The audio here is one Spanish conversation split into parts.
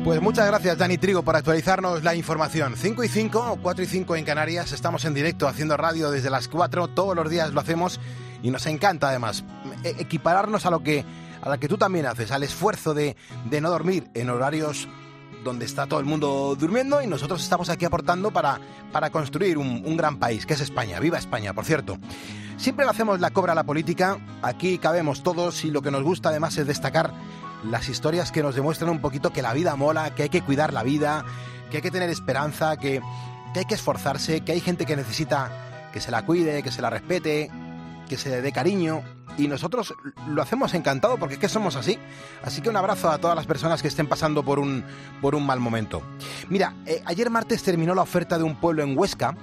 Pues muchas gracias, Dani Trigo, por actualizarnos la información. 5 y 5, 4 y 5 en Canarias. Estamos en directo haciendo radio desde las 4. Todos los días lo hacemos y nos encanta, además, equipararnos a la que tú también haces, al esfuerzo de no dormir en horarios donde está todo el mundo durmiendo, y nosotros estamos aquí aportando para construir un gran país, que es España. ¡Viva España, por cierto! Siempre le hacemos la cobra a la política. Aquí cabemos todos y lo que nos gusta además es destacar las historias que nos demuestran un poquito que la vida mola, que hay que cuidar la vida, que hay que tener esperanza, que hay que esforzarse, que hay gente que necesita que se la cuide, que se la respete, que se le dé cariño, y nosotros lo hacemos encantado porque es que somos así. Así que un abrazo a todas las personas que estén pasando por un mal momento. Mira, ayer martes terminó la oferta de un pueblo en Huesca.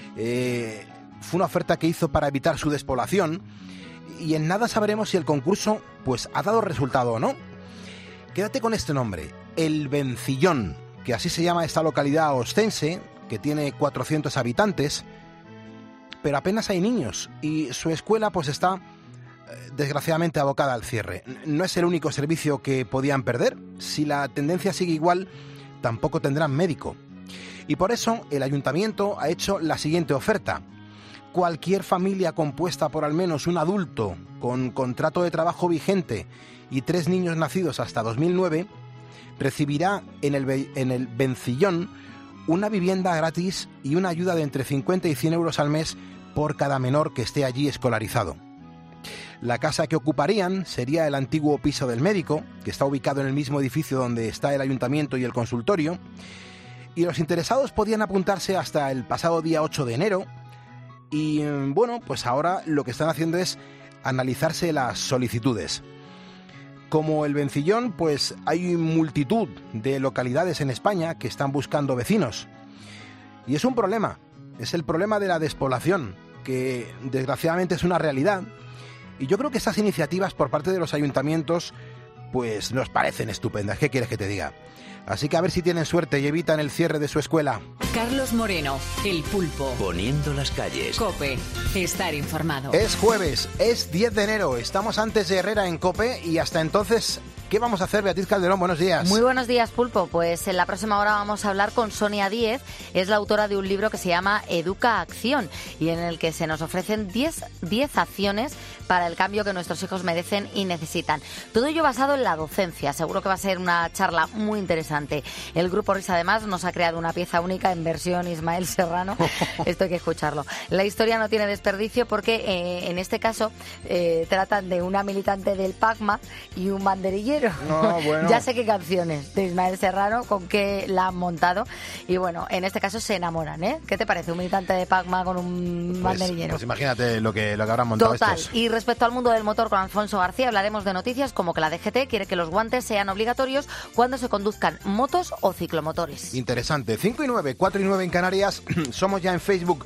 Fue una oferta que hizo para evitar su despoblación, y en nada sabremos si el concurso pues ha dado resultado o no. Quédate con este nombre, El Vencillón, que así se llama esta localidad ostense, que tiene 400 habitantes, pero apenas hay niños, y su escuela pues está desgraciadamente abocada al cierre. No es el único servicio que podían perder. Si la tendencia sigue igual, tampoco tendrán médico. Y por eso el ayuntamiento ha hecho la siguiente oferta. Cualquier familia compuesta por al menos un adulto con contrato de trabajo vigente y 3 niños nacidos hasta 2009 recibirá en el Vencillón una vivienda gratis y una ayuda de entre 50 y 100 euros al mes por cada menor que esté allí escolarizado. La casa que ocuparían sería el antiguo piso del médico, que está ubicado en el mismo edificio donde está el ayuntamiento y el consultorio, y los interesados podían apuntarse hasta el pasado día 8 de enero, y bueno, pues ahora lo que están haciendo es analizarse las solicitudes. Como el Vencillón, pues hay multitud de localidades en España que están buscando vecinos. Y es un problema, es el problema de la despoblación, que desgraciadamente es una realidad. Y yo creo que estas iniciativas por parte de los ayuntamientos pues nos parecen estupendas. ¿Qué quieres que te diga? Así que a ver si tienen suerte y evitan el cierre de su escuela. Carlos Moreno, El Pulpo. Poniendo las calles. COPE. Estar informado. Es jueves, es 10 de enero. Estamos antes de Herrera en COPE y hasta entonces, ¿qué vamos a hacer, Beatriz Calderón? Buenos días. Muy buenos días, Pulpo. Pues en la próxima hora vamos a hablar con Sonia Díez. Es la autora de un libro que se llama Educa Acción y en el que se nos ofrecen 10 acciones para el cambio que nuestros hijos merecen y necesitan. Todo ello basado en la docencia. Seguro que va a ser una charla muy interesante. El Grupo Risa, además, nos ha creado una pieza única en versión Ismael Serrano. Esto hay que escucharlo. La historia no tiene desperdicio porque en este caso tratan de una militante del PACMA y un banderillero. No, bueno. Ya sé qué canciones de Ismael Serrano, con qué la han montado. Y bueno, en este caso se enamoran, ¿eh? ¿Qué te parece? Un militante de PACMA con un banderillero. Pues imagínate lo que habrán montado. Total. Estos. Y respecto al mundo del motor con Alfonso García hablaremos de noticias como que la DGT quiere que los guantes sean obligatorios cuando se conduzcan motos o ciclomotores. Interesante. 5 y 9, 4 y 9 en Canarias. Somos ya en Facebook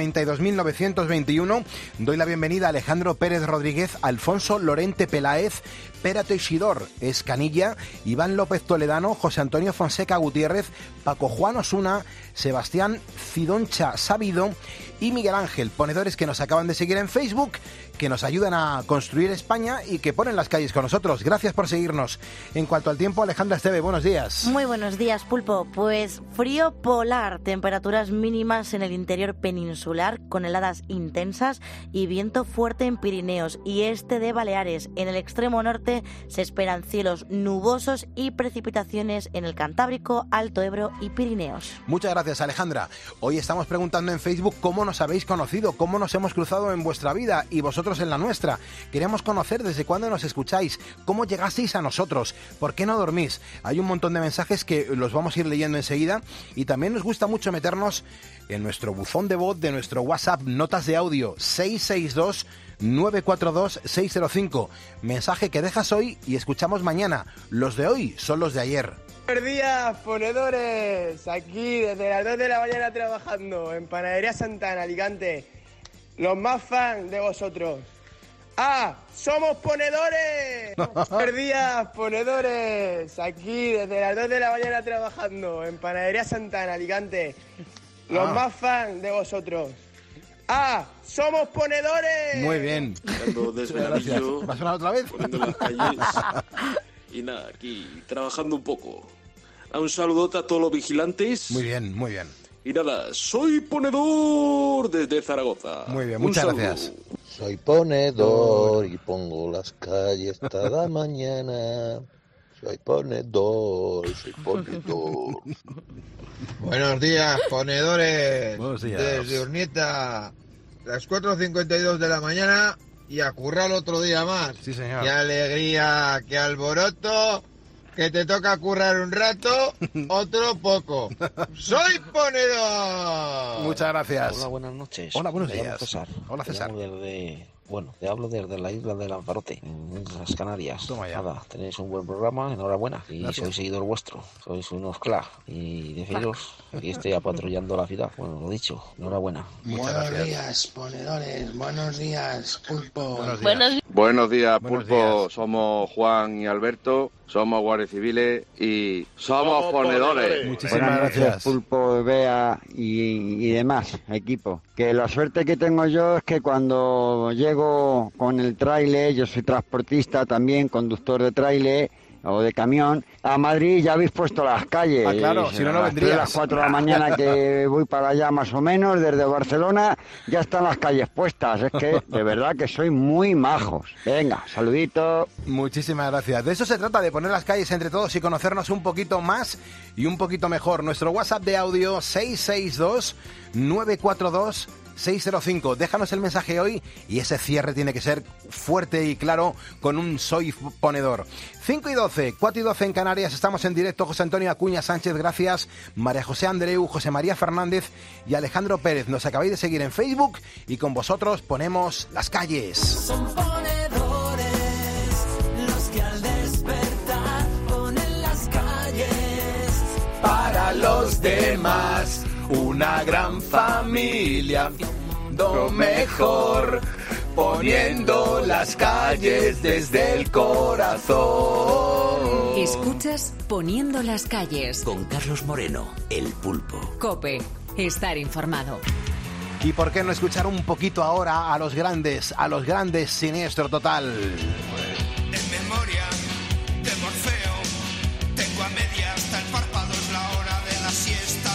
32.921. Doy la bienvenida a Alejandro Pérez Rodríguez, Alfonso Lorente Peláez, Pera Teixidor Escanilla, Iván López Toledano, José Antonio Fonseca Gutiérrez, Paco Juan Osuna, Sebastián Cidoncha Sabido y Miguel Ángel, ponedores que nos acaban de seguir en Facebook, que nos ayudan a construir España y que ponen las calles con nosotros. Gracias por seguirnos. En cuanto al tiempo, Alejandra Esteve, buenos días. Muy buenos días, Pulpo. Pues frío polar, temperaturas mínimas en el interior peninsular con heladas intensas y viento fuerte en Pirineos y este de Baleares. En el extremo norte se esperan cielos nubosos y precipitaciones en el Cantábrico, Alto Ebro y Pirineos. Muchas gracias, Alejandra. Hoy estamos preguntando en Facebook cómo nos habéis conocido, cómo nos hemos cruzado en vuestra vida y vosotros en la nuestra. Queremos conocer desde cuándo nos escucháis, cómo llegasteis a nosotros, por qué no dormís. Hay un montón de mensajes que los vamos a ir leyendo enseguida y también nos gusta mucho meternos en nuestro buzón de voz de nuestro WhatsApp, notas de audio 662-942-605. Mensaje que dejas hoy y escuchamos mañana. Los de hoy son los de ayer. Buenos días, ponedores. Aquí desde las 2 de la mañana trabajando en Panadería Santana, Alicante. Los más fans de vosotros. ¡Ah! ¡Somos ponedores! Buenos días, ponedores. Aquí desde las 2 de la mañana trabajando en Panadería Santana, Alicante. Los más fans de vosotros. ¡Ah! ¡Somos ponedores! Muy bien. Gracias. ¿Va a sonar otra vez? Poniendo las calles. Y nada, aquí trabajando un poco. Un saludote a todos los vigilantes. Muy bien, muy bien. Y nada, soy ponedor desde Zaragoza. Muy bien, muchas gracias. Soy ponedor y pongo las calles cada mañana. Soy ponedor. Buenos días, ponedores. Buenos días. Desde Urnieta, las 4:52 de la mañana y a currar otro día más. Sí, señor. Qué alegría, qué alboroto, que te toca currar un rato, otro poco. ¡Soy ponedor! Muchas gracias. Hola, buenas noches. Hola, buenos Me llamo días. César. Hola, César. Te hablo desde la isla de Lanzarote, en las Canarias. Toma ya. Nada, tenéis un buen programa, enhorabuena. Y Gracias. soy seguidor vuestro, sois unos cla. Y deciros que estoy apatrullando la ciudad. Bueno, lo dicho, enhorabuena. Muchas días, ponedores. Buenos días, pulpo. Buenos días, Buenos Pulpo. días. Somos Juan y Alberto, somos guardias civiles y somos ponedores. Muchísimas gracias. Pulpo, Bea y demás, equipo. Que la suerte que tengo yo es que cuando llego con el tráiler, yo soy transportista también, conductor de tráiler o de camión, a Madrid ya habéis puesto las calles. Ah, claro, si no, no A vendrías. las 4 de la mañana que voy para allá más o menos, desde Barcelona, ya están las calles puestas. Es que de verdad que sois muy majos. Venga, saludito. Muchísimas gracias. De eso se trata, de poner las calles entre todos y conocernos un poquito más y un poquito mejor. Nuestro WhatsApp de audio 662-942-605. Déjanos el mensaje hoy y ese cierre tiene que ser fuerte y claro con un soy ponedor. 5:12, 4:12 en Canarias, estamos en directo. José Antonio Acuña Sánchez, gracias. María José Andreu, José María Fernández y Alejandro Pérez. Nos acabáis de seguir en Facebook y con vosotros ponemos las calles. Son ponedores los que al despertar ponen las calles Para los demás, una gran familia, lo mejor, poniendo las calles desde el corazón. Escuchas Poniendo las calles. Con Carlos Moreno, el pulpo. COPE. Estar informado. ¿Y por qué no escuchar un poquito ahora a los grandes Siniestro Total? En memoria de Morfeo, tengo a media hasta el párpado, es la hora de la siesta.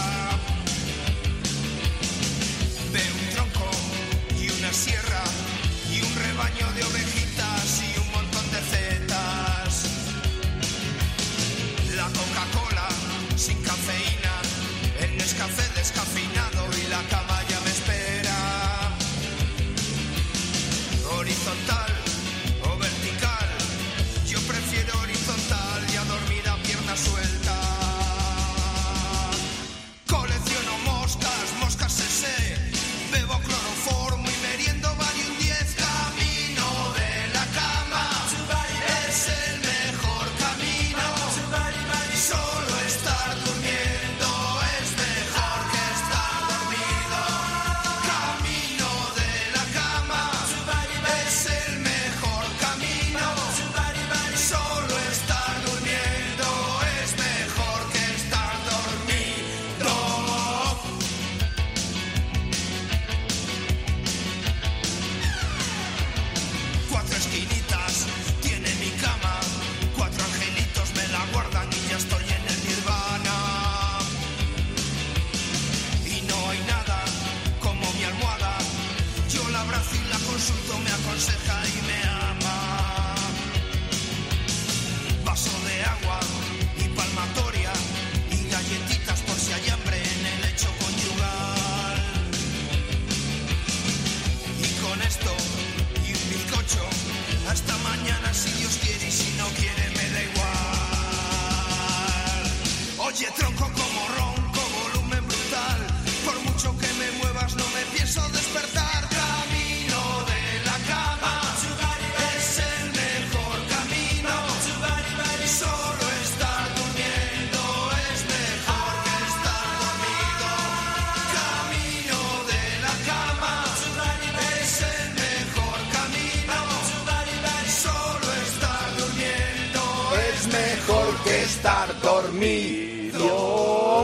Veo un tronco y una sierra y un rebaño de ovejitas y un montón de setas. La Coca-Cola sin cafeína, el Nescafé descafeinado y la cama ya me espera. Horizontal o vertical, yo prefiero horizontal y a dormir a pierna suelta. Colecciono moscas ese, bebo cloroformo y meriendo Valium 10. Camino de la cama, es el mejor camino. Solo estar durmiendo es mejor que estar dormido. Camino de la cama, es el mejor camino. Solo estar durmiendo es mejor que estar dormido. Cuatro esquinitas tiene mi cama, cuatro angelitos me la guardan y ya estoy en el nirvana. Y no hay nada como mi almohada, yo la abrazo y la consulto, me aconseja y me ama. Vaso de agua y palmatoria y galletitas por si hay hambre en el lecho conyugal. Y con esto y un bizcocho, hasta mañana si Dios quiere y si no quiere me da igual. Oye tronco como ronco, volumen brutal, por mucho que me muevas no me pienso despertar. Camino de la cama, es el mejor camino. Solo estar durmiendo es mejor que estar dormido. Camino de la cama, es el mejor camino. Solo estar durmiendo es mejor que estar dormido.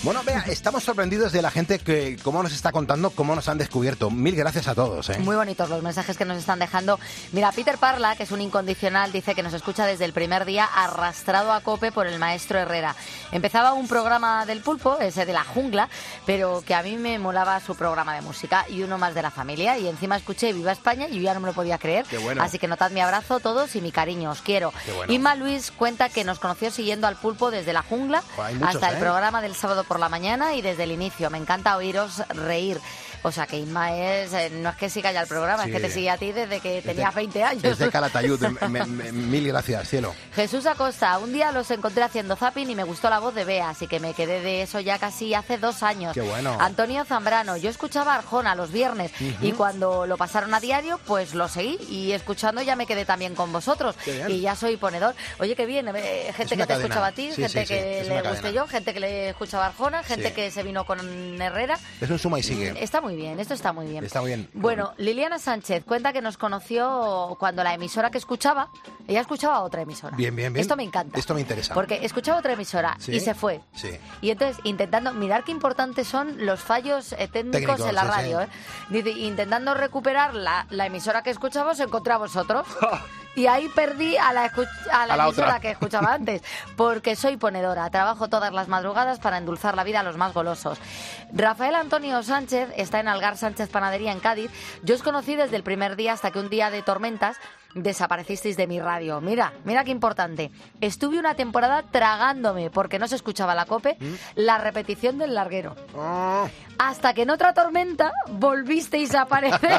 Bueno, vea, estamos sorprendidos de la gente que cómo nos está contando, cómo nos han descubierto. Mil gracias a todos, ¿eh? Muy bonitos los mensajes que nos están dejando. Mira, Peter Parla, que es un incondicional, dice que nos escucha desde el primer día arrastrado a COPE por el maestro Herrera. Empezaba un programa del pulpo, ese de la jungla, pero que a mí me molaba su programa de música y uno más de la familia. Y encima escuché Viva España y yo ya no me lo podía creer. Qué bueno. Así que notad mi abrazo todos y mi cariño, os quiero. Qué bueno. Inma Luis cuenta que nos conoció siguiendo al pulpo desde la jungla Hay muchos, hasta el ¿eh? programa del sábado por la mañana y desde el inicio. Me encanta oíros reír. O sea que Inma no es que siga ya el programa, Sí. es que te sigue a ti desde que tenías 20 años. Desde Calatayud. Mil gracias, cielo. Jesús Acosta, un día los encontré haciendo zapping y me gustó la voz de Bea, así que me quedé de eso ya casi hace 2 años. Qué bueno. Antonio Zambrano, yo escuchaba Arjona los viernes y cuando lo pasaron a diario, pues lo seguí y escuchando ya me quedé también con vosotros. Qué bien. Y ya soy ponedor. Oye, qué bien, gente Es que una te cadena. escuchaba a ti, Sí, gente sí, sí, que es le una guste cadena. yo, gente que le escuchaba Arjona, gente Sí. que se vino con Herrera. Es un suma y sigue. Está muy bien, esto está muy bien. Está bien. Bueno, Liliana Sánchez cuenta que nos conoció cuando la emisora que escuchaba, ella escuchaba otra emisora. Bien, bien, bien. Esto me encanta. Esto me interesa. Porque escuchaba otra emisora Sí. y se fue. Sí. Y entonces, intentando, mirar qué importantes son los fallos técnicos Técnicos, en la sí, radio. sí. Dice, intentando recuperar la emisora que escuchaba, os encontré a vosotros. Y ahí perdí a la la emisora otra. que escuchaba antes, porque soy ponedora, trabajo todas las madrugadas para endulzar la vida a los más golosos. Rafael Antonio Sánchez está en Algar Sánchez Panadería en Cádiz. Yo os conocí desde el primer día hasta que un día de tormentas desaparecisteis de mi radio. Mira qué importante. Estuve una temporada tragándome, porque no se escuchaba la COPE, la repetición del larguero. Hasta que en otra tormenta volvisteis a aparecer.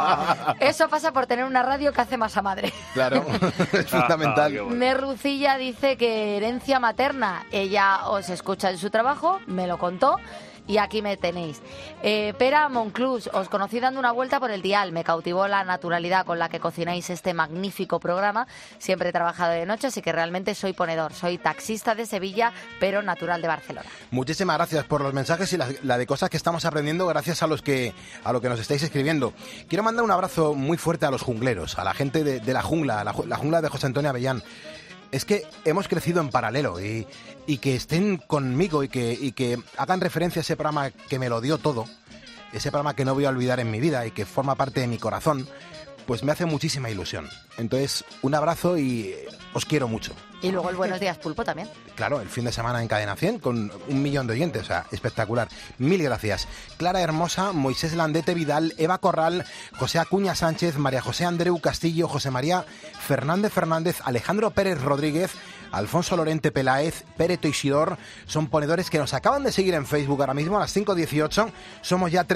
Eso pasa por tener una radio que hace masa madre. Claro, es fundamental. Merrucilla dice que herencia materna. Ella os escucha en su trabajo, me lo contó. Y aquí me tenéis. Pera Monclús, os conocí dando una vuelta por el dial. Me cautivó la naturalidad con la que cocináis este magnífico programa. Siempre he trabajado de noche, así que realmente soy ponedor. Soy taxista de Sevilla, pero natural de Barcelona. Muchísimas gracias por los mensajes y la de cosas que estamos aprendiendo gracias a lo que nos estáis escribiendo. Quiero mandar un abrazo muy fuerte a los jungleros, a la gente de la jungla, la jungla de José Antonio Avellán. Es que hemos crecido en paralelo y que estén conmigo y que hagan referencia a ese programa que me lo dio todo, ese programa que no voy a olvidar en mi vida y que forma parte de mi corazón, pues me hace muchísima ilusión. Entonces, un abrazo y os quiero mucho. Y luego el Buenos Días Pulpo también. Claro, el fin de semana en Cadena 100 con 1 millón de oyentes, o sea, espectacular. Mil gracias. Clara Hermosa, Moisés Landete Vidal, Eva Corral, José Acuña Sánchez, María José Andreu Castillo, José María Fernández, Alejandro Pérez Rodríguez, Alfonso Lorente Peláez, Pere Toisidor, son ponedores que nos acaban de seguir en Facebook ahora mismo a las 5:18. Somos ya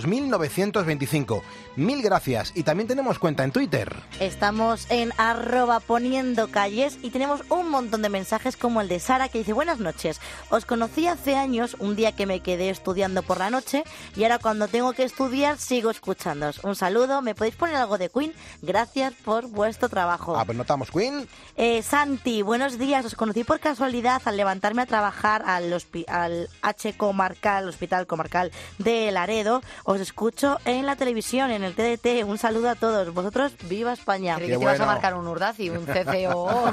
32.925. Mil gracias. Y también tenemos cuenta en Twitter. Estamos en @poniendocalles y tenemos un montón de mensajes como el de Sara que dice: buenas noches, os conocí hace años, un día que me quedé estudiando por la noche y ahora cuando tengo que estudiar sigo escuchándoos. Un saludo, ¿me podéis poner algo de Queen? Gracias por vuestro trabajo. Ah, pues notamos Queen. Santi, buenos días, os conocí por casualidad al levantarme a trabajar al Hospital Comarcal de Laredo. Os escucho en la televisión, en el TDT. Un saludo a todos. Vosotros, viva España. Creí que te ibas a marcar un Urdaz y un CCO.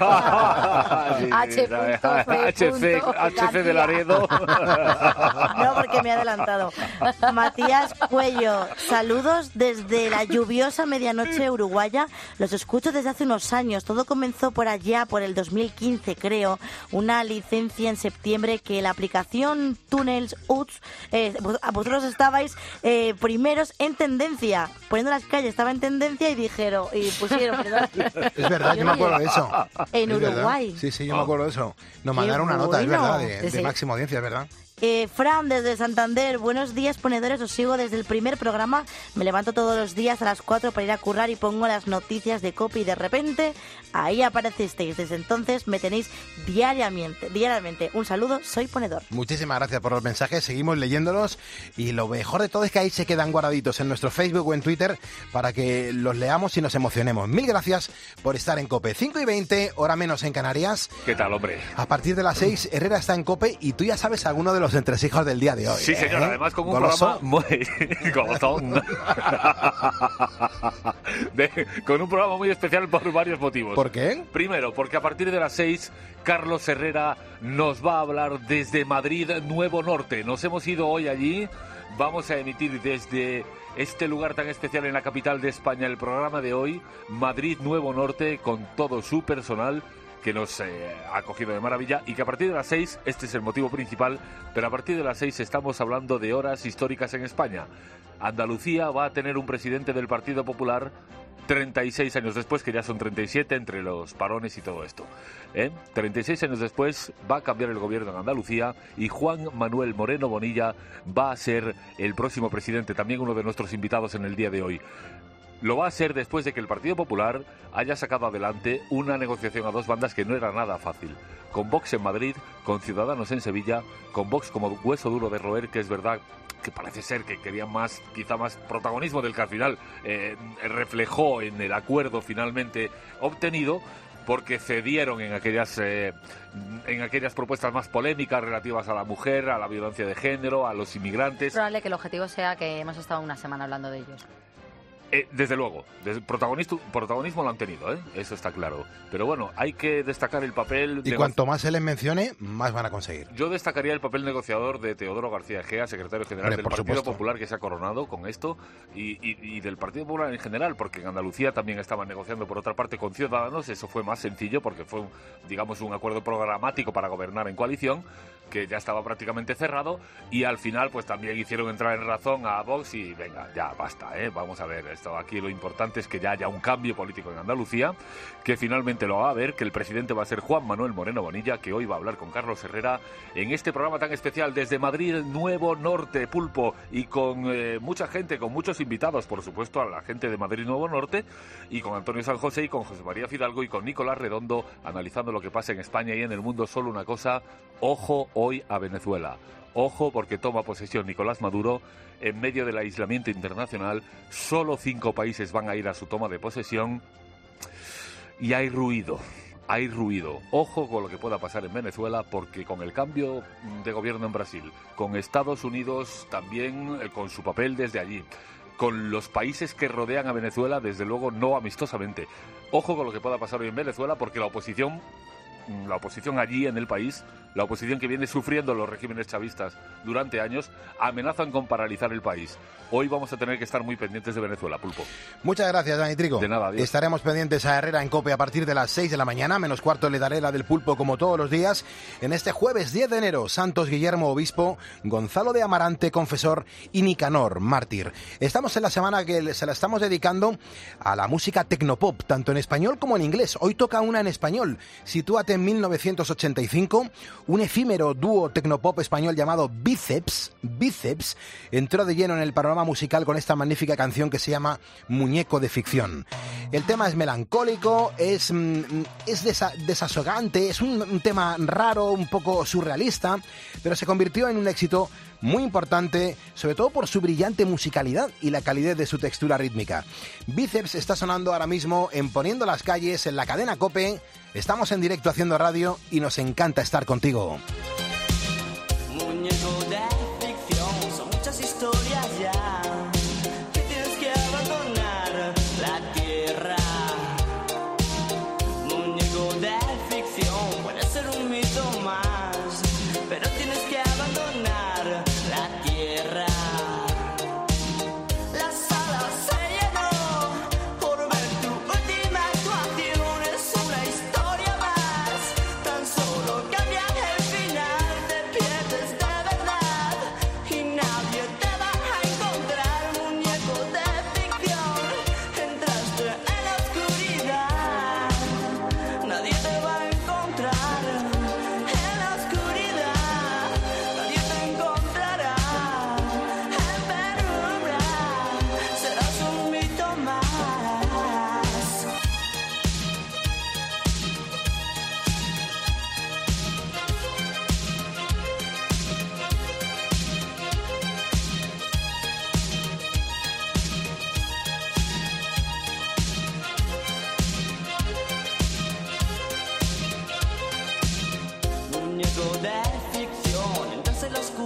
HC de Laredo. No, porque me he adelantado. Matías Cuello, saludos desde la lluviosa medianoche uruguaya. Los escucho desde hace unos años. Todo comenzó por allá, por el 2015, creo. Una licencia en septiembre que la aplicación Tunnels UTS, vosotros estabais primeros en tendencia. Poniendo las calles estaba en tendencia y pusieron, perdón. Es verdad, yo me acuerdo de eso. En Es Uruguay. verdad. Sí, yo me acuerdo de eso. Nos Qué mandaron una nota, es bueno. verdad, de Sí. máxima audiencia, es verdad. Fran, desde Santander, buenos días, ponedores, os sigo desde el primer programa, me levanto todos los días a las 4 para ir a currar y pongo las noticias de COPE y de repente ahí aparecisteis. Desde entonces me tenéis diariamente. Un saludo, soy ponedor. Muchísimas gracias por los mensajes, seguimos leyéndolos y lo mejor de todo es que ahí se quedan guardaditos en nuestro Facebook o en Twitter para que los leamos y nos emocionemos. Mil gracias por estar en COPE. 5:20, hora menos en Canarias. ¿Qué tal, hombre? A partir de las 6, Herrera está en COPE y tú ya sabes alguno de los los entresijos del día de hoy. Sí, señor, además con un Goloso. programa muy... golosón. Con un programa muy especial por varios motivos. ¿Por qué? Primero, porque a partir de las 6, Carlos Herrera nos va a hablar desde Madrid, Nuevo Norte. Nos hemos ido hoy allí. Vamos a emitir desde este lugar tan especial en la capital de España el programa de hoy, Madrid, Nuevo Norte, con todo su personal que nos ha acogido de maravilla, y que a partir de las 6, este es el motivo principal, pero a partir de las 6 estamos hablando de horas históricas en España. Andalucía va a tener un presidente del Partido Popular 36 años después, que ya son 37 entre los parones y todo esto. 36 años después va a cambiar el gobierno en Andalucía y Juan Manuel Moreno Bonilla va a ser el próximo presidente, también uno de nuestros invitados en el día de hoy. Lo va a ser después de que el Partido Popular haya sacado adelante una negociación a dos bandas que no era nada fácil. Con Vox en Madrid, con Ciudadanos en Sevilla, con Vox como hueso duro de roer, que es verdad que parece ser que querían quizá más protagonismo del que al final reflejó en el acuerdo finalmente obtenido, porque cedieron en aquellas propuestas más polémicas relativas a la mujer, a la violencia de género, a los inmigrantes. Es probable que el objetivo sea que hemos estado una semana hablando de ellos. Desde luego, protagonismo lo han tenido, eso está claro. Pero bueno, hay que destacar el papel... Y cuanto más se les mencione, más van a conseguir. Yo destacaría el papel negociador de Teodoro García Egea, secretario general del Partido Popular, que se ha coronado con esto, y del Partido Popular en general, porque en Andalucía también estaban negociando por otra parte con Ciudadanos. Eso fue más sencillo porque fue, digamos, un acuerdo programático para gobernar en coalición, que ya estaba prácticamente cerrado, y al final pues también hicieron entrar en razón a Vox y venga, ya basta, vamos a ver esto. Aquí lo importante es que ya haya un cambio político en Andalucía, que finalmente lo va a haber, que el presidente va a ser Juan Manuel Moreno Bonilla, que hoy va a hablar con Carlos Herrera en este programa tan especial desde Madrid, Nuevo Norte, Pulpo, y con mucha gente, con muchos invitados, por supuesto, a la gente de Madrid, Nuevo Norte, y con Antonio San José y con José María Fidalgo y con Nicolás Redondo, analizando lo que pasa en España y en el mundo. Solo una cosa: ojo hoy a Venezuela. Ojo, porque toma posesión Nicolás Maduro en medio del aislamiento internacional. Solo 5 países van a ir a su toma de posesión y hay ruido. Hay ruido. Ojo con lo que pueda pasar en Venezuela, porque con el cambio de gobierno en Brasil, con Estados Unidos también con su papel desde allí, con los países que rodean a Venezuela, desde luego no amistosamente. Ojo con lo que pueda pasar hoy en Venezuela, porque la oposición allí en el país, la oposición que viene sufriendo los regímenes chavistas durante años, amenazan con paralizar el país. Hoy vamos a tener que estar muy pendientes de Venezuela, Pulpo. Muchas gracias, Dani Trigo. De nada, adiós. Estaremos pendientes a Herrera en COPE a partir de las 6 de la mañana, menos cuarto le daré la del Pulpo como todos los días. En este jueves 10 de enero, Santos Guillermo Obispo, Gonzalo de Amarante Confesor y Nicanor Mártir. Estamos en la semana que se la estamos dedicando a la música tecnopop, tanto en español como en inglés. Hoy toca una en español. Sitúate en 1985, un efímero dúo tecnopop español llamado Bíceps entró de lleno en el panorama musical con esta magnífica canción que se llama Muñeco de Ficción. El tema es melancólico, es desasogante, es un tema raro, un poco surrealista, pero se convirtió en un éxito muy importante, sobre todo por su brillante musicalidad y la calidez de su textura rítmica. Bíceps está sonando ahora mismo en Poniendo las Calles, en la cadena COPE. Estamos en directo haciendo radio y nos encanta estar contigo. Muñeco de ficción, son muchas historias ya, que tienes que abandonar la tierra. Muñeco de ficción, puede ser un mito más, pero tienes que abandonar la tierra. La sala se llenó por ver tu última actuación, es una historia más, tan solo cambia el final, te pierdes de verdad y nadie te va a encontrar. Muñeco de ficción, entraste en la oscuridad, nadie te va a encontrar en la oscuridad, nadie te encontrará en penumbra, serás un mito más. Muñeco de ficción, entras en la oscuridad,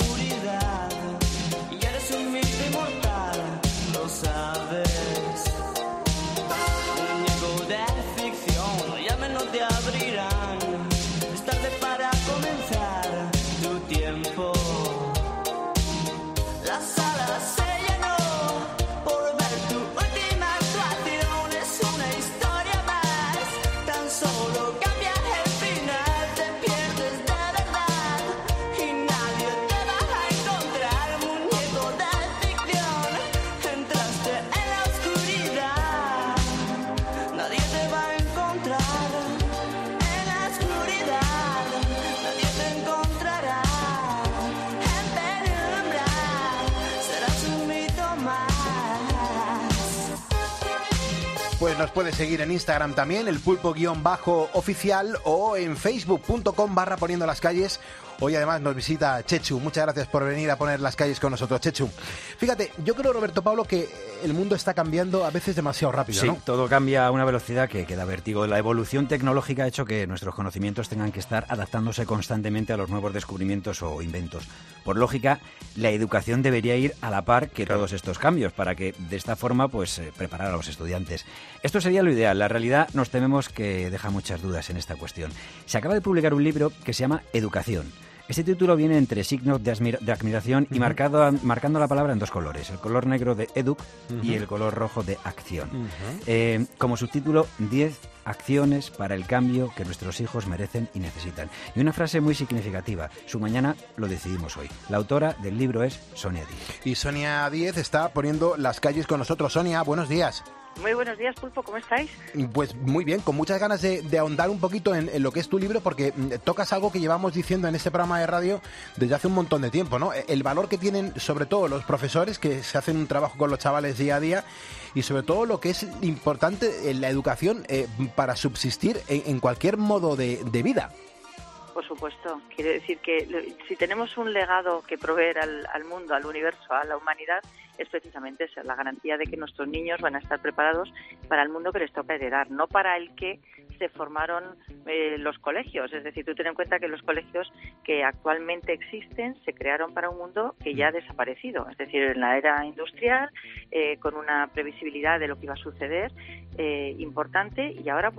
nos puede seguir en Instagram también, el pulpo_oficial, o en facebook.com/poniendo las calles. Hoy además nos visita Chechu. Muchas gracias por venir a poner las calles con nosotros, Chechu. Fíjate, yo creo, Roberto Pablo, que el mundo está cambiando a veces demasiado rápido, Sí, ¿no? todo cambia a una velocidad que da vértigo. La evolución tecnológica ha hecho que nuestros conocimientos tengan que estar adaptándose constantemente a los nuevos descubrimientos o inventos. Por lógica, la educación debería ir a la par que todos estos cambios, para que de esta forma preparar a los estudiantes. Esto sería lo ideal. La realidad nos tememos que deja muchas dudas en esta cuestión. Se acaba de publicar un libro que se llama Educación. Este título viene entre signos de admiración y marcando la palabra en dos colores, el color negro de Educ y el color rojo de Acción. Como subtítulo, 10 acciones para el cambio que nuestros hijos merecen y necesitan. Y una frase muy significativa: su mañana lo decidimos hoy. La autora del libro es Sonia Díez. Y Sonia Díez está poniendo las calles con nosotros. Sonia, buenos días. Muy buenos días, Pulpo, ¿cómo estáis? Pues muy bien, con muchas ganas de ahondar un poquito en lo que es tu libro, porque tocas algo que llevamos diciendo en este programa de radio desde hace un montón de tiempo, ¿no? El valor que tienen sobre todo los profesores, que se hacen un trabajo con los chavales día a día, y sobre todo lo que es importante en la educación para subsistir en cualquier modo de vida. Por supuesto. Quiere decir que si tenemos un legado que proveer al mundo, al universo, a la humanidad, es precisamente esa, la garantía de que nuestros niños van a estar preparados para el mundo que les toca heredar, no para el que se formaron los colegios. Es decir, tú ten en cuenta que los colegios que actualmente existen se crearon para un mundo que ya ha desaparecido. Es decir, en la era industrial, con una previsibilidad de lo que iba a suceder importante, y ahora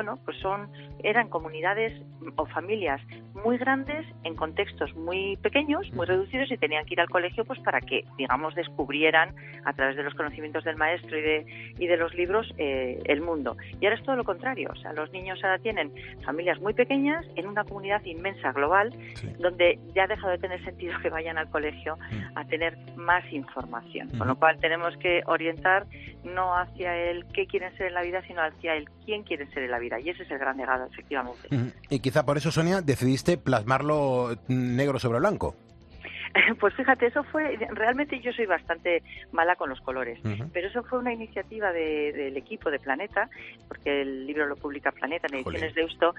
eran comunidades o familias muy grandes en contextos muy pequeños, muy reducidos, y tenían que ir al colegio pues para que, digamos, descubrieran a través de los conocimientos del maestro y de los libros el mundo. Y ahora es todo lo contrario. O sea, los niños ahora tienen familias muy pequeñas en una comunidad inmensa, global, donde ya ha dejado de tener sentido que vayan al colegio a tener más información. Con lo cual tenemos que orientar no hacia el qué quieren ser en la vida, sino hacia el quién quieren ser en la vida. Y ese es el gran legado, efectivamente. Y quizá por eso, Sonia, decidiste plasmarlo negro sobre blanco. Pues fíjate, eso fue, realmente yo soy bastante mala con los colores, pero eso fue una iniciativa del equipo de Planeta, porque el libro lo publica Planeta en Ediciones Deusto,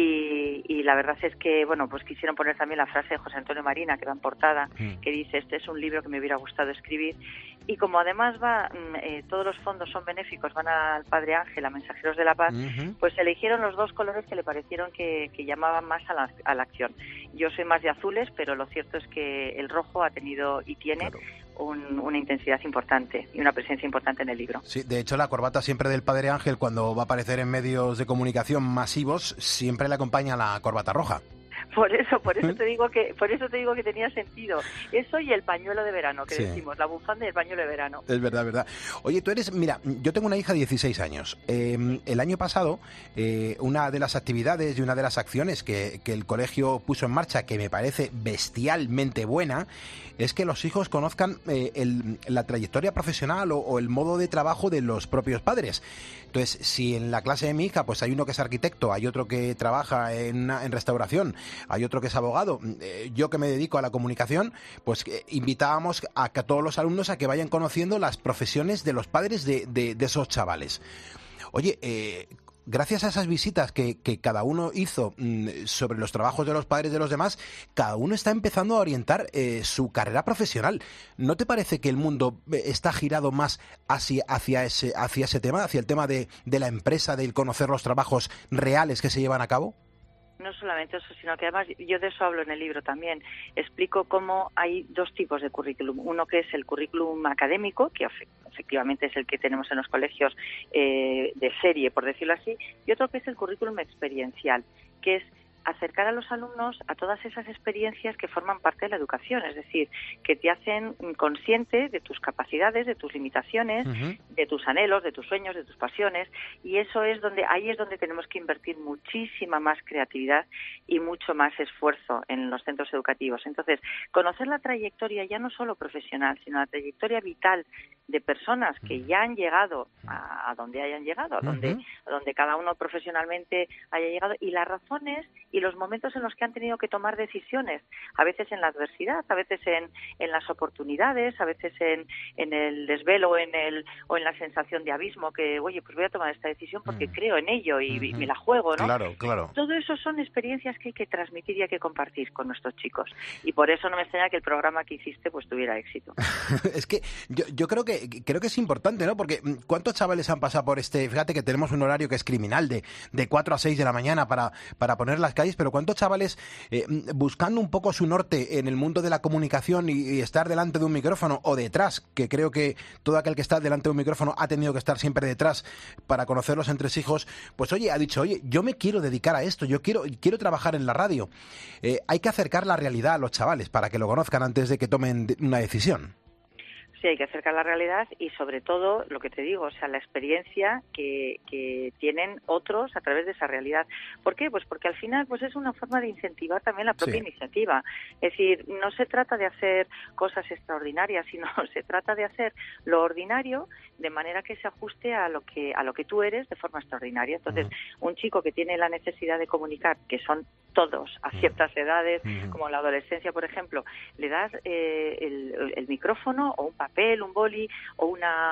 y la verdad es que, bueno, pues quisieron poner también la frase de José Antonio Marina, que va en portada, que dice: este es un libro que me hubiera gustado escribir, y como además todos los fondos son benéficos, van al Padre Ángel, a Mensajeros de la Paz, pues eligieron los dos colores que le parecieron que llamaban más a la acción. Yo soy más de azules, pero lo cierto es que el rojo ha tenido y tiene una intensidad importante y una presencia importante en el libro. Sí, de hecho la corbata siempre del Padre Ángel, cuando va a aparecer en medios de comunicación masivos, siempre le acompaña la corbata roja. Por eso te digo que tenía sentido. Eso y el pañuelo de verano, que decimos, la bufanda y el pañuelo de verano. Es verdad, verdad. Oye, mira, yo tengo una hija de 16 años. El año pasado, una de las actividades y una de las acciones que el colegio puso en marcha, que me parece bestialmente buena, es que los hijos conozcan la trayectoria profesional o el modo de trabajo de los propios padres. Entonces, si en la clase de mi hija pues hay uno que es arquitecto, hay otro que trabaja en restauración, hay otro que es abogado, yo que me dedico a la comunicación, pues invitábamos a todos los alumnos a que vayan conociendo las profesiones de los padres de esos chavales. Oye, gracias a esas visitas que cada uno hizo sobre los trabajos de los padres de los demás, cada uno está empezando a orientar su carrera profesional. ¿No te parece que el mundo está girado más hacia ese tema, hacia el tema de la empresa, del conocer los trabajos reales que se llevan a cabo? No solamente eso, sino que además yo de eso hablo en el libro también. Explico cómo hay dos tipos de currículum. Uno que es el currículum académico, que efectivamente es el que tenemos en los colegios de serie, por decirlo así, y otro que es el currículum experiencial, que es acercar a los alumnos a todas esas experiencias que forman parte de la educación, es decir, que te hacen consciente de tus capacidades, de tus limitaciones, de tus anhelos, de tus sueños, de tus pasiones, y ahí es donde tenemos que invertir muchísima más creatividad y mucho más esfuerzo en los centros educativos. Entonces, conocer la trayectoria ya no solo profesional, sino la trayectoria vital de personas que ya han llegado a donde hayan llegado, a donde cada uno profesionalmente haya llegado, y las razones y los momentos en los que han tenido que tomar decisiones, a veces en la adversidad, a veces en las oportunidades, a veces en el desvelo o en la sensación de abismo, que, oye, pues voy a tomar esta decisión porque creo en ello y me la juego, ¿no? Claro, claro. Todo eso son experiencias que hay que transmitir y hay que compartir con nuestros chicos. Y por eso no me extraña que el programa que hiciste pues tuviera éxito. Es que yo creo que es importante, ¿no? Porque ¿cuántos chavales han pasado por fíjate que tenemos un horario que es criminal de 4 a 6 de la mañana para poner las calles, pero cuántos chavales buscando un poco su norte en el mundo de la comunicación y estar delante de un micrófono o detrás, que creo que todo aquel que está delante de un micrófono ha tenido que estar siempre detrás para conocer los entresijos, pues oye, ha dicho, oye, yo me quiero dedicar a esto, yo quiero trabajar en la radio. Hay que acercar la realidad a los chavales para que lo conozcan antes de que tomen una decisión. Sí, hay que acercar la realidad y sobre todo, lo que te digo, o sea, la experiencia que tienen otros a través de esa realidad. ¿Por qué? Pues porque al final pues es una forma de incentivar también la propia iniciativa. Es decir, no se trata de hacer cosas extraordinarias, sino se trata de hacer lo ordinario de manera que se ajuste a lo que tú eres de forma extraordinaria. Entonces, un chico que tiene la necesidad de comunicar, que son todos a ciertas edades, como la adolescencia, por ejemplo, le das el micrófono o un papel, un boli o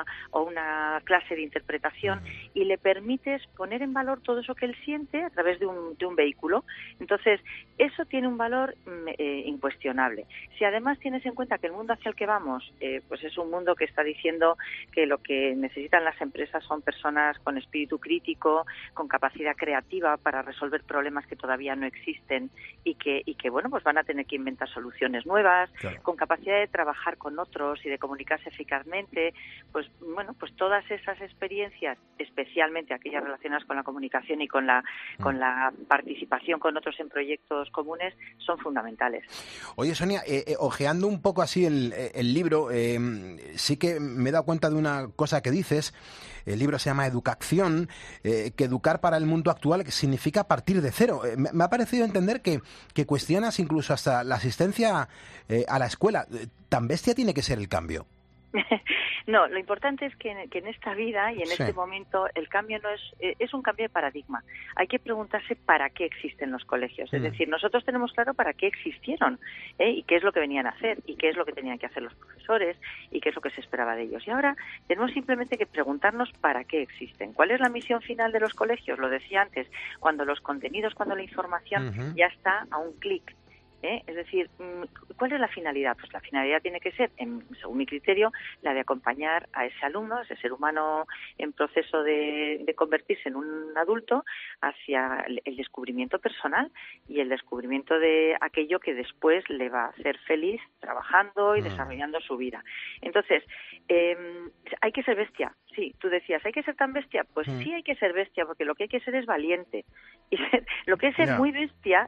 una clase de interpretación y le permites poner en valor todo eso que él siente a través de un vehículo. Entonces, eso tiene un valor incuestionable. Si además tienes en cuenta que el mundo hacia el que vamos pues es un mundo que está diciendo que lo que necesitan las empresas son personas con espíritu crítico, con capacidad creativa para resolver problemas que todavía no existen y que bueno, pues van a tener que inventar soluciones nuevas, con capacidad de trabajar con otros y de comunicarse eficazmente, pues bueno, pues todas esas experiencias, especialmente aquellas relacionadas con la comunicación y con la participación con otros en proyectos comunes, son fundamentales. Oye, Sonia, ojeando un poco así el libro, sí que me he dado cuenta de una cosa que dices. El libro se llama Educación, que educar para el mundo actual significa partir de cero. Me ha parecido entender que cuestionas incluso hasta la asistencia a la escuela. ¿Tan bestia tiene que ser el cambio? No, lo importante es que en esta vida y en este momento el cambio no es un cambio de paradigma. Hay que preguntarse para qué existen los colegios. Es decir, nosotros tenemos claro para qué existieron y qué es lo que venían a hacer y qué es lo que tenían que hacer los profesores y qué es lo que se esperaba de ellos. Y ahora tenemos simplemente que preguntarnos para qué existen. ¿Cuál es la misión final de los colegios? Lo decía antes, cuando los contenidos, cuando la información ya está a un clic. Es decir, ¿cuál es la finalidad? Pues la finalidad tiene que ser, según mi criterio, la de acompañar a ese alumno, ese ser humano en proceso de convertirse en un adulto, hacia el descubrimiento personal y el descubrimiento de aquello que después le va a hacer feliz trabajando y desarrollando su vida. Entonces, hay que ser bestia. Sí, tú decías, ¿hay que ser tan bestia? Pues sí hay que ser bestia, porque lo que hay que ser es valiente. Y lo que es ser muy bestia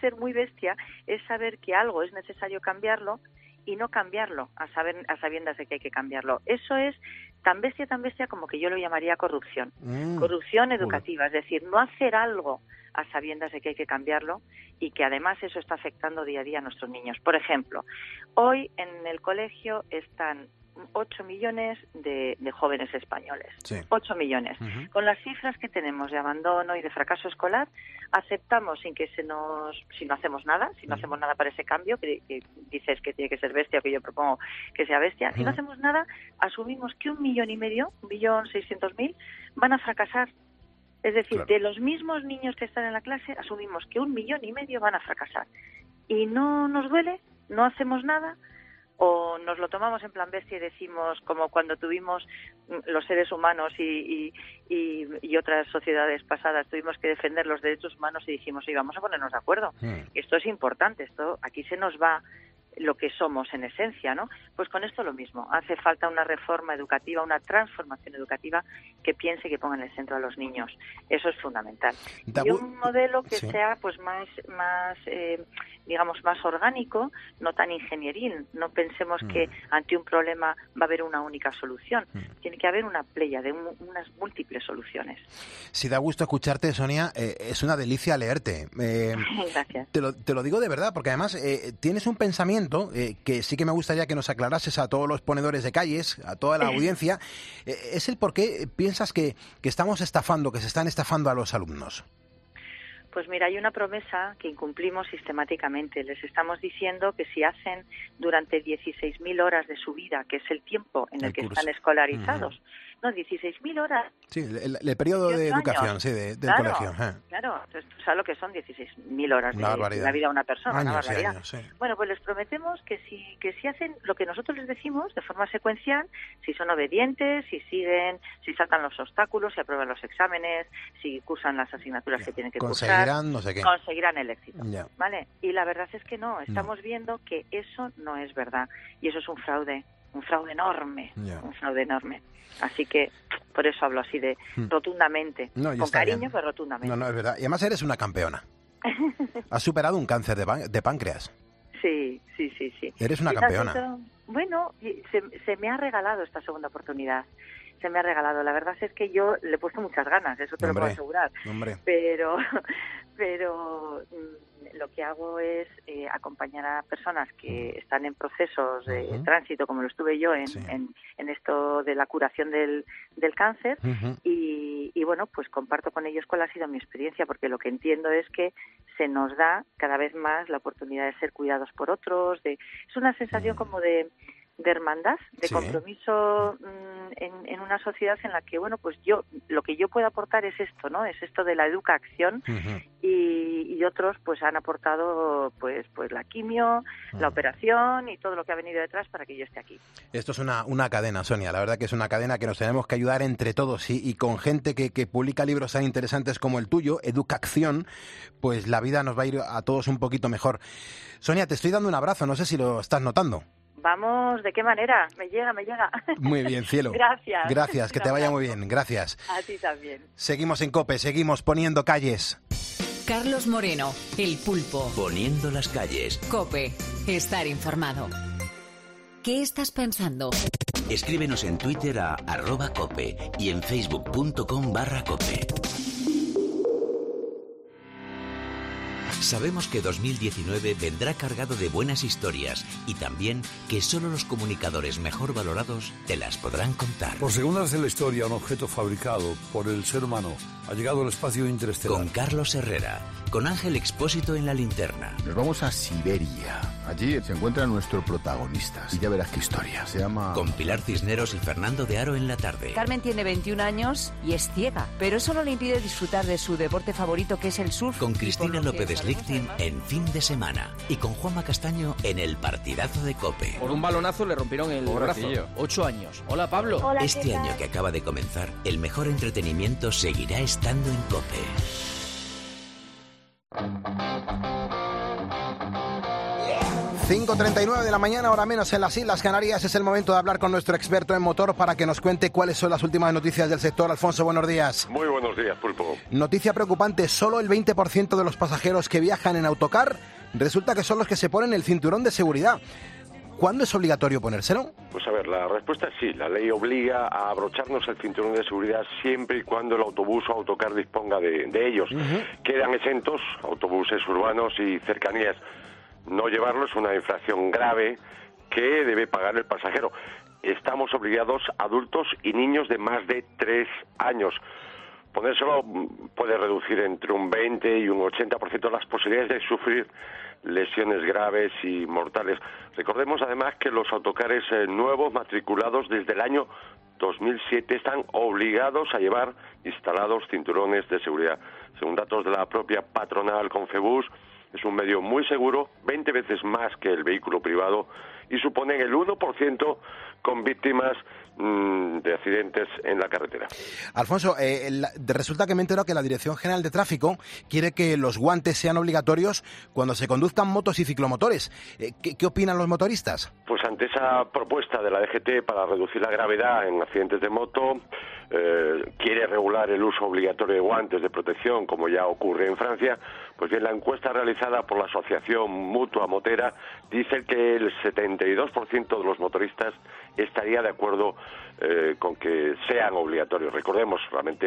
es saber que algo es necesario cambiarlo y no cambiarlo a sabiendas de que hay que cambiarlo. Eso es tan bestia como que yo lo llamaría corrupción. Corrupción educativa, es decir, no hacer algo a sabiendas de que hay que cambiarlo y que además eso está afectando día a día a nuestros niños. Por ejemplo, hoy en el colegio están 8 millones de jóvenes españoles. 8 millones. Con las cifras que tenemos de abandono y de fracaso escolar, aceptamos si no hacemos nada para ese cambio, que dices que tiene que ser bestia, o que yo propongo que sea bestia. Si no hacemos nada, asumimos que 1,5 millones, 1.600.000, van a fracasar. Es decir, de los mismos niños que están en la clase, asumimos que 1,5 millones van a fracasar. Y no nos duele, no hacemos nada, o nos lo tomamos en plan bestia y decimos, como cuando tuvimos los seres humanos y otras sociedades pasadas, tuvimos que defender los derechos humanos y dijimos, sí, vamos a ponernos de acuerdo. Esto es importante, esto aquí se nos va lo que somos en esencia, ¿no? Pues con esto lo mismo. Hace falta una reforma educativa, una transformación educativa que piense, que ponga en el centro a los niños. Eso es fundamental. Y un modelo que sea pues más digamos, más orgánico, no tan ingenieril. No pensemos que ante un problema va a haber una única solución. Tiene que haber una playa de unas múltiples soluciones. Si da gusto escucharte, Sonia, es una delicia leerte. Gracias. Te lo digo de verdad, porque además tienes un pensamiento que sí que me gustaría que nos aclarases a todos los ponedores de calles, a toda la audiencia. Es el por qué piensas que estamos estafando, que se están estafando a los alumnos. Pues mira, hay una promesa que incumplimos sistemáticamente. Les estamos diciendo que si hacen durante 16.000 horas de su vida, que es el tiempo en el que están escolarizados, no, 16.000 horas. Sí, el periodo de educación, sí, del colegio. Claro, entonces tú sabes lo que son 16.000 horas de la vida de una persona, una barbaridad. Años, sí. Bueno, pues les prometemos que si hacen lo que nosotros les decimos de forma secuencial, si son obedientes, si siguen, si saltan los obstáculos, si aprueban los exámenes, si cursan las asignaturas que tienen que cursar, no sé qué. conseguirán el éxito, Ya. ¿vale? Y la verdad es que no, estamos viendo que eso no es verdad y eso es un fraude enorme, un fraude enorme. Así que por eso hablo así de rotundamente, con cariño, pero rotundamente. No, es verdad. Y además eres una campeona. Has superado un cáncer de páncreas. Sí. Eres una campeona. Bueno, se me ha regalado esta segunda oportunidad. Se me ha regalado. La verdad es que yo le he puesto muchas ganas, eso te lo puedo asegurar. Pero lo que hago es acompañar a personas que están en procesos de tránsito, como lo estuve yo en esto de la curación del cáncer, y bueno, pues comparto con ellos cuál ha sido mi experiencia, porque lo que entiendo es que se nos da cada vez más la oportunidad de ser cuidados por otros, es una sensación como de hermandad, de compromiso en una sociedad en la que, bueno, pues lo que yo puedo aportar es esto, ¿no? Es esto de la educación y otros pues han aportado pues la quimio, la operación y todo lo que ha venido detrás para que yo esté aquí. Esto es una cadena, Sonia, la verdad que es una cadena que nos tenemos que ayudar entre todos y con gente que publica libros tan interesantes como el tuyo, Educación, pues la vida nos va a ir a todos un poquito mejor. Sonia, te estoy dando un abrazo, no sé si lo estás notando. Vamos, ¿de qué manera? Me llega. Muy bien, cielo. Gracias, que te vaya muy bien. Gracias. A ti también. Seguimos en COPE, seguimos poniendo calles. Carlos Moreno, El Pulpo. Poniendo las calles. COPE, estar informado. ¿Qué estás pensando? Escríbenos en Twitter a @cope y en facebook.com/cope. Sabemos que 2019 vendrá cargado de buenas historias y también que solo los comunicadores mejor valorados te las podrán contar. Por segunda vez en la historia, un objeto fabricado por el ser humano ha llegado al espacio interestelar. Con Carlos Herrera, con Ángel Expósito en la linterna. Nos vamos a Siberia. Allí se encuentra nuestro protagonista. Y ya verás qué historia. Se llama... Con Pilar Cisneros y Fernando de Aro en la tarde. Carmen tiene 21 años y es ciega, pero eso no le impide disfrutar de su deporte favorito, que es el surf. Con Cristina López Slichting en Fin de Semana. Y con Juanma Castaño en El Partidazo de COPE. Por un balonazo le rompieron el brazo. 8 años. Hola, Pablo. Hola, este año que acaba de comenzar, el mejor entretenimiento seguirá estando en COPE. 5:39 de la mañana, hora menos en las Islas Canarias. Es el momento de hablar con nuestro experto en motor para que nos cuente cuáles son las últimas noticias del sector. Alfonso, buenos días. Muy buenos días, Pulpo. Noticia preocupante, solo el 20% de los pasajeros que viajan en autocar resulta que son los que se ponen el cinturón de seguridad. ¿Cuándo es obligatorio ponérselo? Pues a ver, la respuesta es sí. La ley obliga a abrocharnos el cinturón de seguridad siempre y cuando el autobús o autocar disponga de ellos. Quedan exentos autobuses urbanos y cercanías. No llevarlo es una infracción grave que debe pagar el pasajero. Estamos obligados adultos y niños de más de 3 años. Ponérselo puede reducir entre un 20 y un 80% las posibilidades de sufrir lesiones graves y mortales. Recordemos además que los autocares nuevos matriculados desde el año 2007 están obligados a llevar instalados cinturones de seguridad. Según datos de la propia patronal Confebus, es un medio muy seguro, 20 veces más que el vehículo privado, y suponen el 1% con víctimas de accidentes en la carretera. Alfonso, resulta que me he enterado que la Dirección General de Tráfico quiere que los guantes sean obligatorios cuando se conduzcan motos y ciclomotores. ¿Qué opinan los motoristas? Pues ante esa propuesta de la DGT para reducir la gravedad en accidentes de moto, quiere regular el uso obligatorio de guantes de protección, como ya ocurre en Francia. Pues bien, la encuesta realizada por la Asociación Mutua Motera dice que el 72% de los motoristas estaría de acuerdo con que sean obligatorios. Recordemos, realmente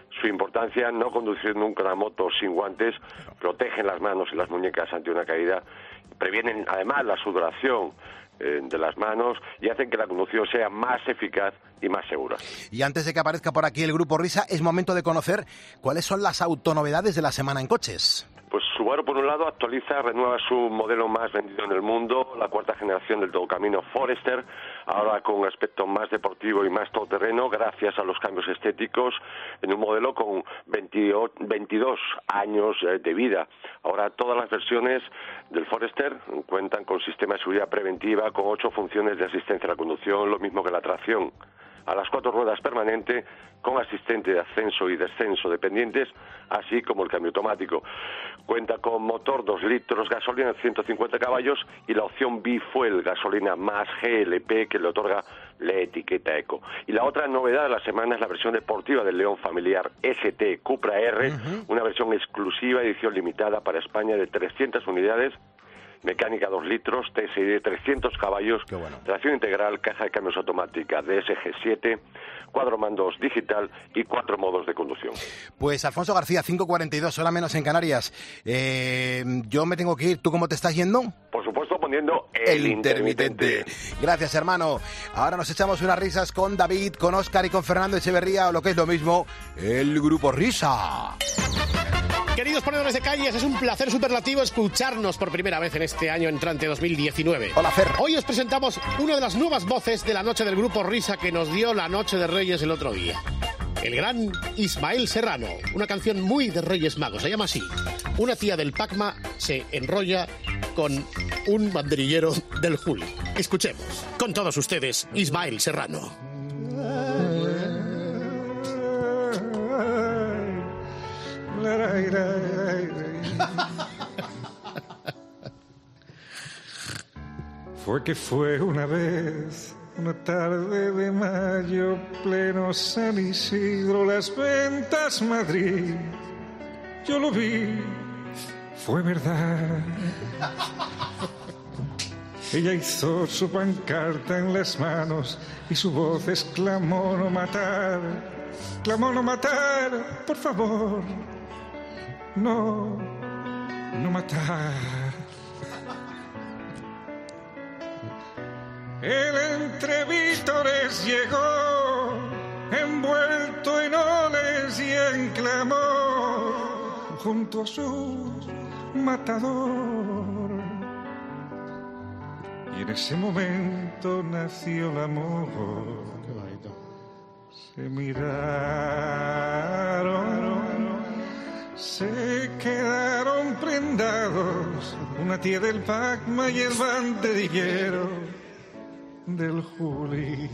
su importancia: no conducir nunca una moto sin guantes, protegen las manos y las muñecas ante una caída, previenen además la sudoración de las manos y hacen que la conducción sea más eficaz y más segura. Y antes de que aparezca por aquí el Grupo Risa, es momento de conocer cuáles son las autonovedades de la semana en coches. Pues Subaru, por un lado, renueva su modelo más vendido en el mundo, la cuarta generación del todocamino Forester, ahora con un aspecto más deportivo y más todoterreno, gracias a los cambios estéticos, en un modelo con 22 años de vida. Ahora todas las versiones del Forester cuentan con sistema de seguridad preventiva, con 8 funciones de asistencia a la conducción, lo mismo que la tracción a las 4 ruedas permanente, con asistente de ascenso y descenso dependientes, así como el cambio automático. Cuenta con motor 2 litros, gasolina de 150 caballos y la opción Bifuel, gasolina más GLP, que le otorga la etiqueta Eco. Y la otra novedad de la semana es la versión deportiva del León familiar ST Cupra R, una versión exclusiva, edición limitada para España de 300 unidades, mecánica 2 litros, TSI de 300 caballos, tracción integral, caja de cambios automática DSG7, cuadro mandos digital y 4 modos de conducción. Pues Alfonso García, 5:42, hora menos en Canarias. Yo me tengo que ir. ¿Tú cómo te estás yendo? Por supuesto, poniendo el intermitente. Gracias, hermano. Ahora nos echamos unas risas con David, con Óscar y con Fernando Echeverría, o lo que es lo mismo, el Grupo Risa. Queridos ponedores de calles, es un placer superlativo escucharnos por primera vez en este año entrante 2019. Hola, Fer. Hoy os presentamos una de las nuevas voces de la noche del Grupo Risa que nos dio la Noche de Reyes el otro día. El gran Ismael Serrano, una canción muy de Reyes Magos, se llama así. Una tía del Pacma se enrolla con un banderillero del Juli. Escuchemos, con todos ustedes, Ismael Serrano. Fue una vez, una tarde de mayo, pleno San Isidro, Las Ventas, Madrid. Yo lo vi, fue verdad. Ella hizo su pancarta en las manos y su voz exclamó: no matar, clamó: no matar, por favor. No matar. El entre vítores llegó, envuelto en oles y en clamor, junto a su matador. Y en ese momento nació el amor. Qué bonito. Se miraron, se quedaron prendados, una tía del Pacma y el banderillero del Juli.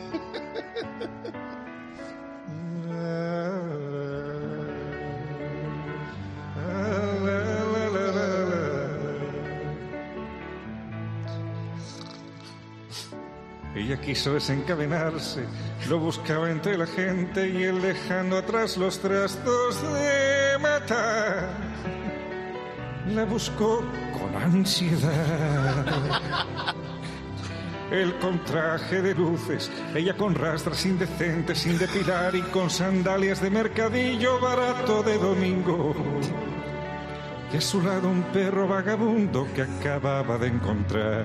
Ella quiso desencadenarse, lo buscaba entre la gente y él dejando atrás los trastos de matar. La buscó con ansiedad. Él con traje de luces, ella con rastras indecentes, sin depilar y con sandalias de mercadillo barato de domingo. Y a su lado un perro vagabundo que acababa de encontrar.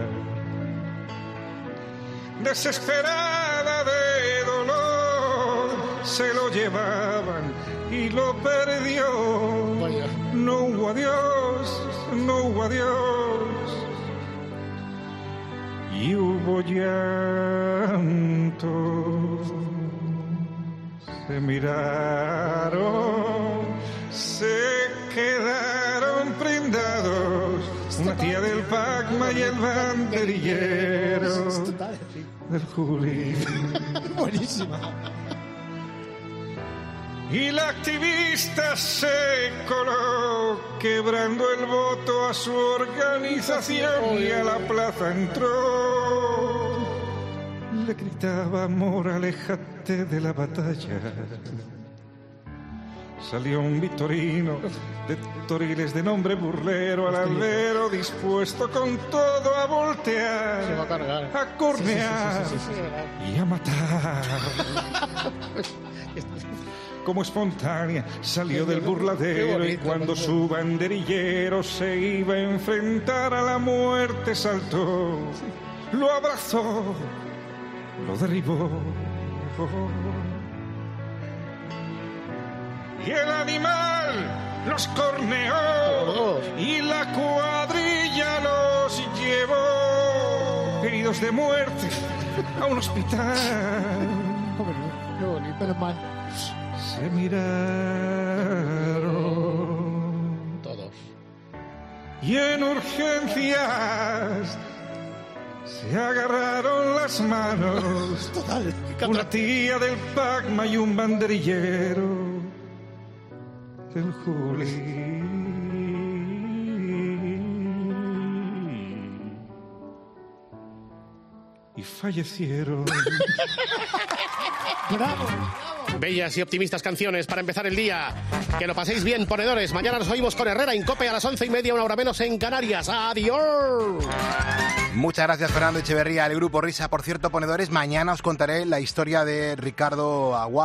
Desesperada de dolor, se lo llevaban y lo perdió. Vaya. No hubo adiós, no hubo adiós. Y hubo llanto. Se miraron, se quedaron prendados, una tía del Pacma y el banderillero del Juli. Buenísima. Y la activista se coló, quebrando el voto a su organización, y a la plaza entró. Le gritaba: amor, aléjate de la batalla. Salió un vitorino de toriles de nombre burlero al albero, dispuesto con todo a voltear, a cornear y a matar. como espontánea salió del burladero y cuando su banderillero se iba a enfrentar a la muerte saltó, lo abrazó, lo derribó. Y el animal los corneó y la cuadrilla los llevó, heridos de muerte, a un hospital. Qué bonito, hermano. Se miraron todos y en urgencias se agarraron las manos. Una tía del Pacma y un banderillero del Juli. Y fallecieron. ¡Bravo! Bellas y optimistas canciones para empezar el día. Que lo paséis bien, ponedores. Mañana nos oímos con Herrera en COPE a las 11:30, 1 hora menos en Canarias. ¡Adiós! Muchas gracias, Fernando Echeverría, el Grupo Risa. Por cierto, ponedores, mañana os contaré la historia de Ricardo Aguado.